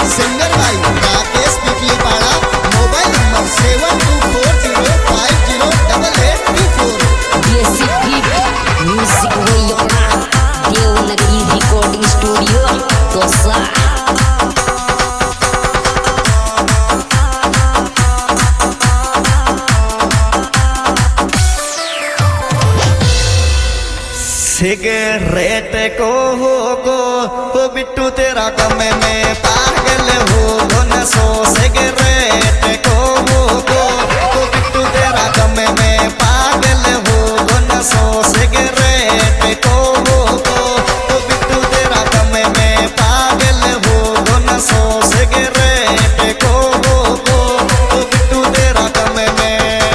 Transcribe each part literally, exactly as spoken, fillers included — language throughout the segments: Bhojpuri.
सिंगर भाई Rakesh Pipli Pada. Mobile number seven two four zero five zero double eight two four. Music Devnagari recording studio Tosa. Cigarette को हो गो वो बिट्टू तेरा कम में पागल हो गो नशो। सिगरेट को हो गो वो बिट्टू तेरा कम में पागल हो गो नशो। सिगरेट को हो गो वो बिट्टू तेरा कम में पागल हो गो नशो। सिगरेट को हो गो वो बिट्टू तेरा कम में।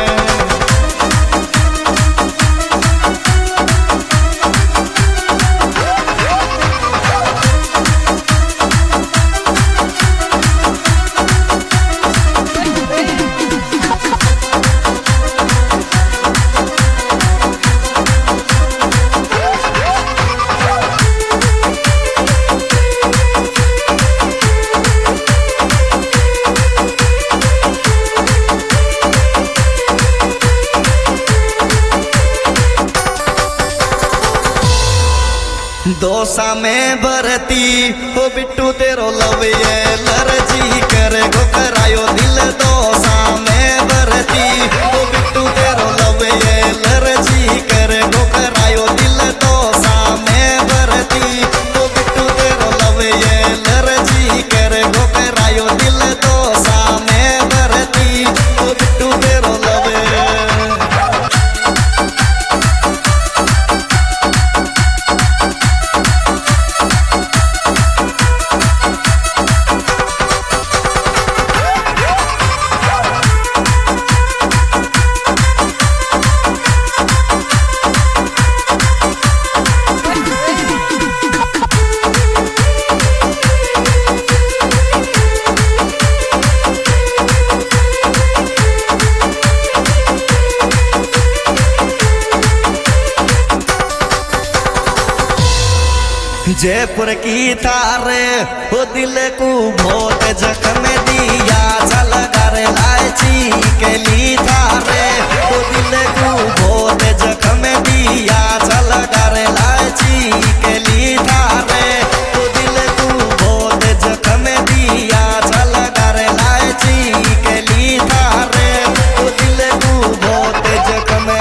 दोसा में भरती हो बिट्टू तेरो लव ये लर्जी करे गो करायो दिल। दोसा में भरती हो बिट्टू तेरो लव ये लर्जी करे गो करायो दिल। दोसा में भरती हो बिट्टू तेरो लव ये लर्जी करे गो करायो दिल। दोसा में भरती हो बिट्टू तेरो लव। जयपुर की थारे हो दिल को बहुत जख्म दिया। चल कर लाची के ली थारे हो दिल को बहुत जख्म दिया। चल कर लाची के ली थारे हो दिल को बहुत जख्म दिया। चल कर लाची के ली थारे हो दिल को बहुत जख्म।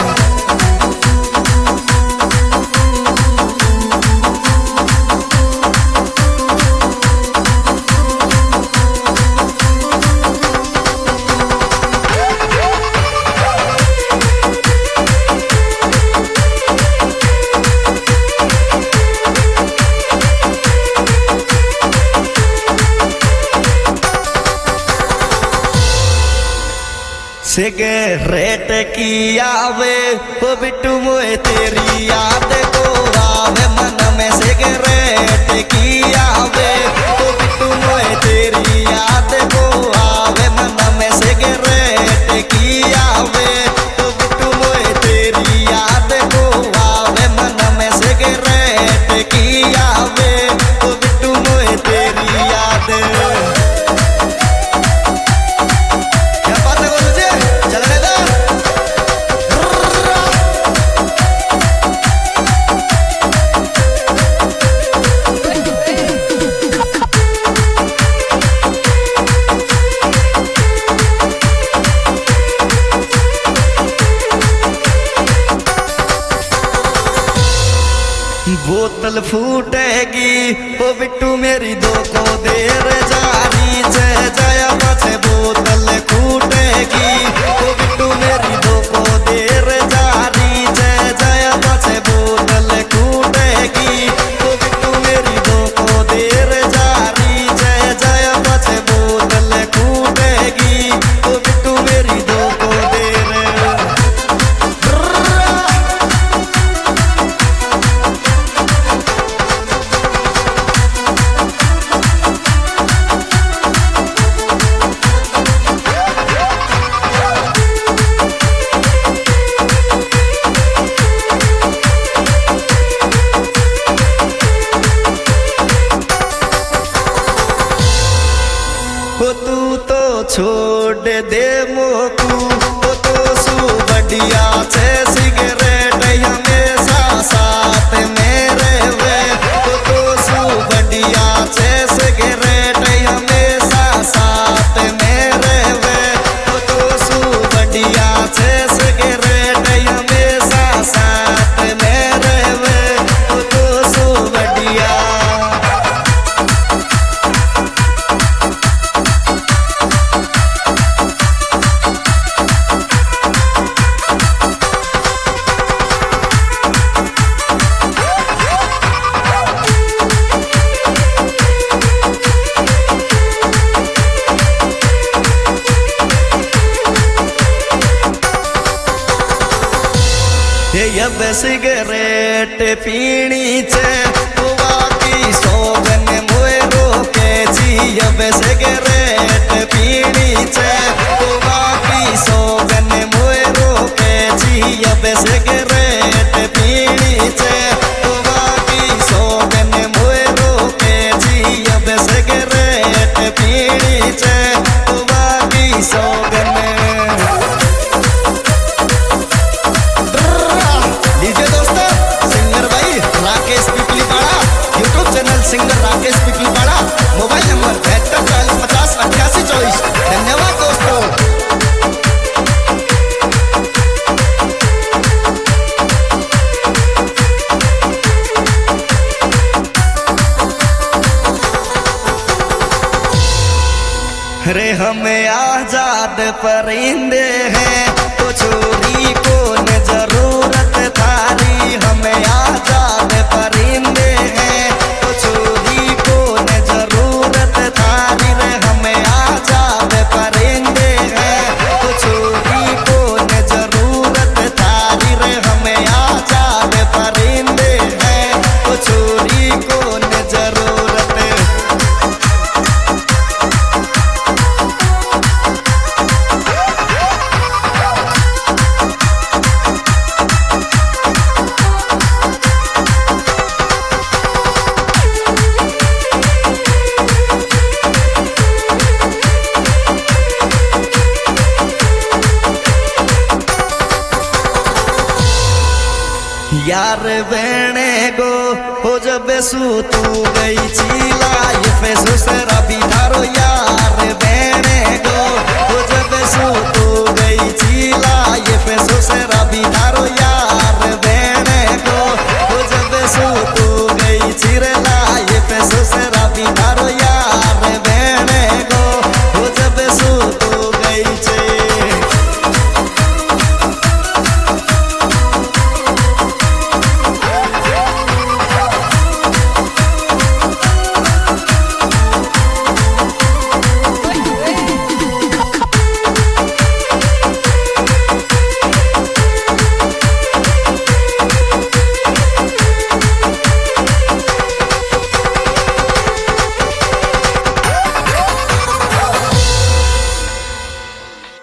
सिगरेट की आवे हो बिट्टू मोए तेरी याद को आवे मन में। सिगरेट की आवे हो बिट्टू मोए तेरी याद को आवे मन में। सिगरेट की आवे हो बिट्टू मोए तेरी याद को आवे मन में। सिगरेट की आवे हो बिट्टू मोए तेरी याद। बोतल फूटेगी ओ बिट्टू मेरी दो को देर जारी। जय जया बचे बोतल फूटेगी ओ बिट्टू मेरी दो को देर जारी। जय जया बचे बोतल फूटेगी ओ बिट्टू मेरी दो को देर जारी। जय जया बचे बोतल फूटेगी ओ बिट्टू मेरी दो को देर। अब सिगरेट पीनी छे बाकी सोगन मोए रोके छी अब सिगरेट पीनी छे बाकी सोगन मोए रोके छी अब सिगरेट पीनी छे बाकी सोगन मोए रोके छी अब सिगरेट पीनी छे बाकी सोगन singer Rakesh Piplipada. Mobile number बहत्तर चालीस पचास अट्ठासी चौबीस। धन्यवाद दोस्तों। रे हमें आजाद परिंदे हैं तो चोरी को न जरूरत तारी। हमें आजाद परिंदे हैं तो चोरी को न जरूरत तारी। रे हमें आजाद परिंदे हैं तो चोरी को न जरूरत तारी। रे हमें आजाद परिंदे हैं तो चोरी को न जरूरत। यार बेने गो हो जब सू तू गई छी लाइफ सुसरा भी धारो। यार बेने गो हो जब सू तू गई छी लाइफ सुसरा भी धारो। यार